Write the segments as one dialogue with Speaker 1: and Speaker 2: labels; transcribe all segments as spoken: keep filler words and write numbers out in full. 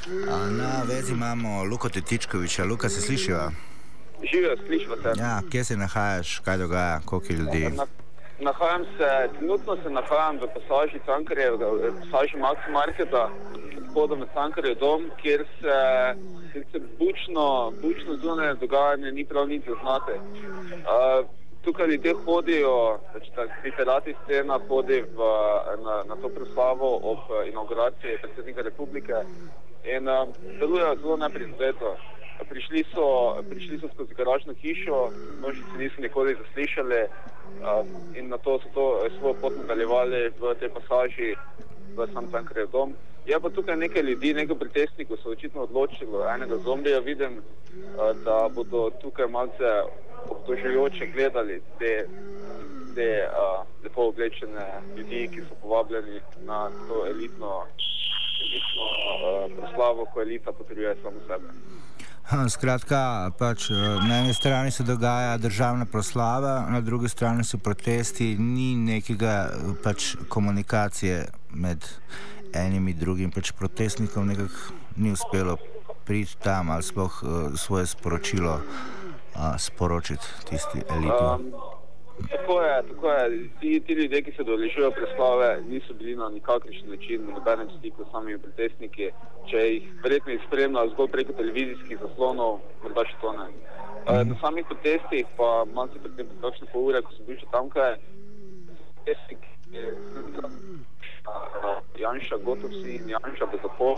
Speaker 1: Na vezi imamo Luko Tetičkoviča. Luka, se slišiva?
Speaker 2: Živijo, slišiva se.
Speaker 1: Ja, kje se nahajaš, kaj dogaja, koliko ljudi?
Speaker 2: Na, nahajam se, trenutno se nahajam v pasaži Cankarjevega, v pasaži Max Marketa, vhodom v Cankarjev dom, kjer se, kjer se bučno, bučno zunanje dogajanje ni prav nič zaznate. Uh, tukaj ljudje hodijo, literati scena hodi v, na, na to proslavo ob inauguraciji predsednika republike in uh, delujejo zelo neprizadeno. Prišli so, prišli so skozi garažno hišo, množice niso nikoli zaslišali uh, in na to so to svojo pot nadaljevali v tej pasaži v sam Cankarjev dom. Je pa tukaj nekaj ljudi, nekaj protestnikov so očitno odločilo, enega zombija vidim, uh, da bodo tukaj malce obtožujoče gledali te, te uh, lepo oblečene ljudi, ki so povabljeni na to elitno, elitno uh, proslavo, ko elita potrjuje samo sebe.
Speaker 1: Skratka, pač na eni strani se dogaja državna proslava, na drugi strani so protesti, ni nekega pač komunikacije med enim in drugim, pač protestnikom nekako ni uspelo priti tam ali sploh uh, svoje sporočilo uh, sporočiti tisti eliti. Um,
Speaker 2: tako je, tako je. Ti, ti ljudje, ki se udeležujejo proslave, niso bili na nikakršen način v nobenem stiku s samimi protestniki. Če jih verjetno jih spremljajo zgolj preko televizijskih zaslonov, morda še to ne. Uh, na samih protestih pa malce pred tem kakšne pol ure, ko sem bil še tamkaj, protestnik je uh, Janša Gotovci in Janša Bezapo.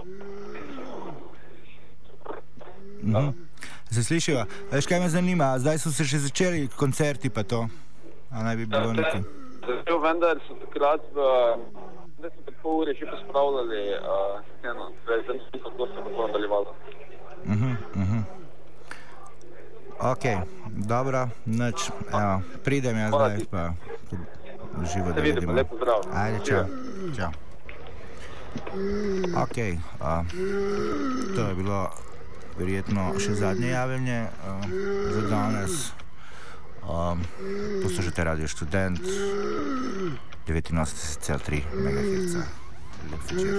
Speaker 1: Uh, se slišiva? Veš, kaj me zanima? Zdaj so se še začeli koncerti pa to? A naj bi bilo nekaj?
Speaker 2: Začel, vendar so takrat v... Zdaj smo pred pol ure že pospravljali uh, sceno. Zdaj sem si kako se bo nadaljevalo.
Speaker 1: Uh-huh, uh-huh. Ok, dobro, nič. Evo, pridem jaz zdaj pa živo da vidimo. Se vidimo,
Speaker 2: lepo zdrav.
Speaker 1: Ajde, čau. Čau. Ok, uh, to je bilo verjetno še zadnje javljanje uh, za danes. Um, poslušajte Radio Študent devetinosemdeset celih tri megaherca. Lep večer.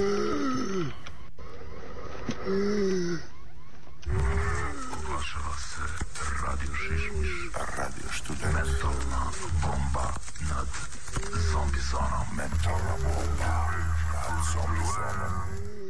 Speaker 1: Oglašava se Radio Šišmiš, Radio Študent. Mentalna bomba nad zombi zonom. Mentalna bomba nad zombi zonom.